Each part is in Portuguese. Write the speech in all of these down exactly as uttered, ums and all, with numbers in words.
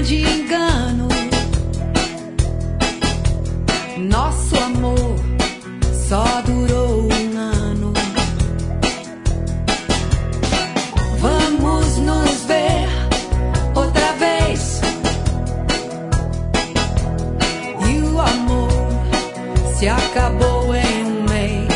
grande engano. Nosso amor só durou um ano. Vamos nos ver outra vez. E o amor se acabou em um mês.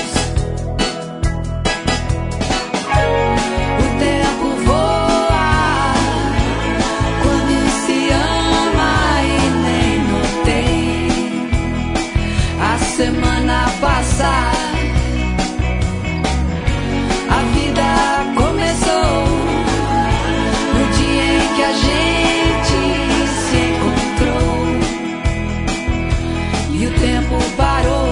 O tempo voa quando se ama e nem notei a semana passar. A vida começou no dia em que a gente se encontrou e o tempo parou.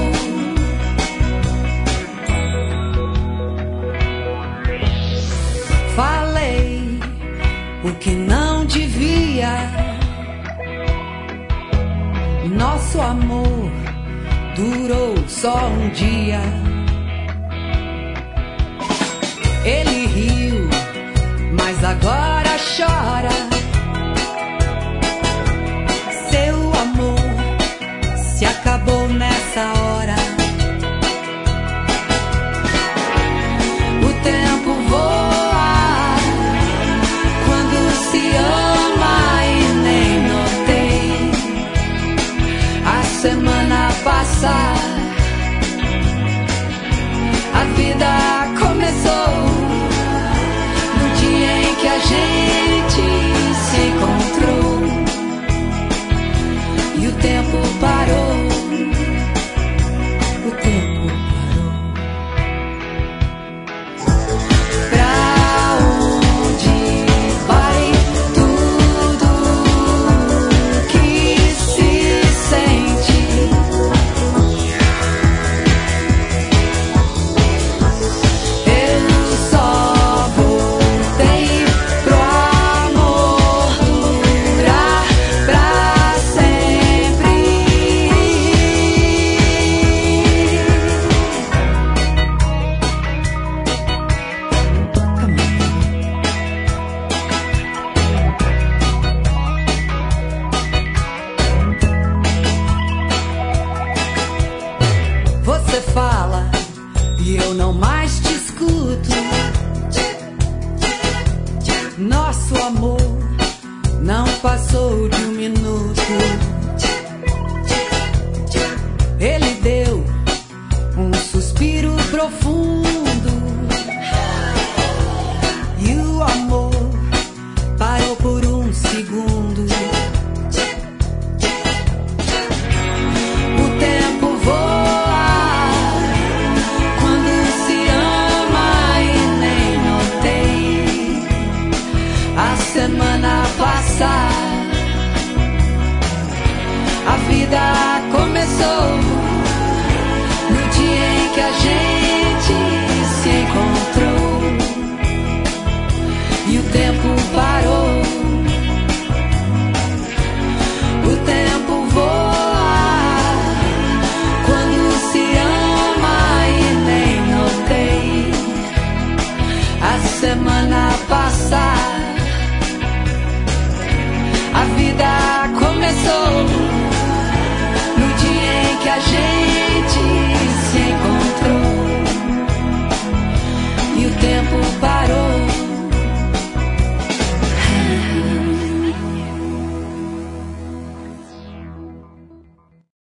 Falei o que não devia. Nosso amor durou só um dia. Ele riu, mas agora chora. Seu amor se acabou nessa hora. O tempo voa quando se ama e nem notei a semana passar. A vida começou no dia em que a gente se encontrou e o tempo parou. O tempo parou. Pra onde vai tudo que se sente? Eu só voltei pro amor durar pra sempre. Você fala e eu não mais te escuto. Nosso amor não passou de um minuto. Ele deu um suspiro profundo e o amor parou por um segundo. O tempo voa quando se ama e nem notei a semana passar. A vida começou no dia em que a gente se encontrou e o tempo parou. O tempo voa quando se ama e nem notei a semana passar. A vida começou no dia em que a gente se encontrou e o tempo parou.